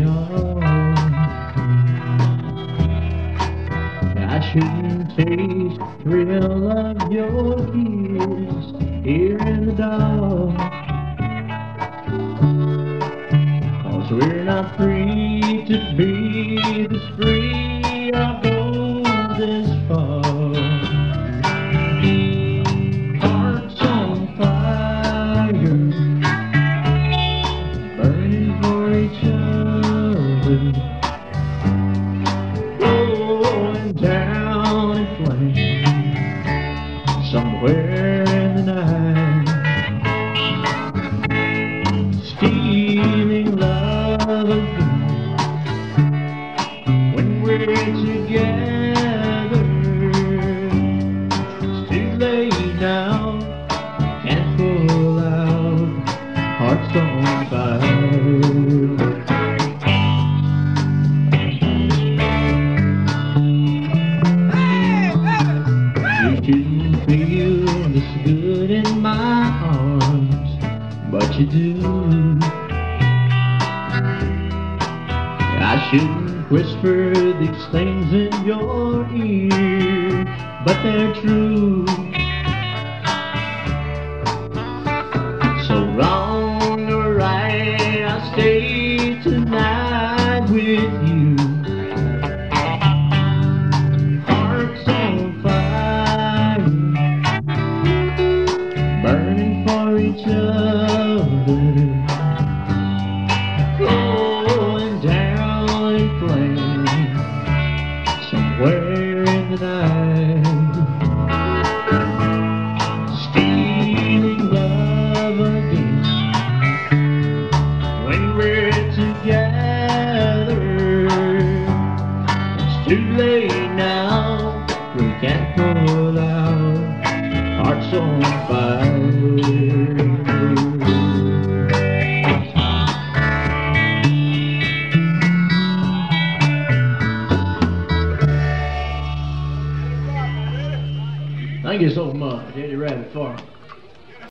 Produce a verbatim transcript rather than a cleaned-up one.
on. I shouldn't taste the thrill of your kiss here in the dark, 'cause we're not free to be this free or go this far. Hearts on fire, burning for each other, going down in flames somewhere in the night, stealing love again when we're together. It's too late now, can't pull out, hearts on fire. You shouldn't feel this good in my arms, but you do. I shouldn't whisper these things in your ear, but they're true. So wrong or right, I'll stay tonight with you. Hearts on fire, burning for each other, going down in flames somewhere in the night, stealing love again when we're together. It's too late now, we can't pull out, hearts on fire. Thank you so much, Eddie Rabbit Farm.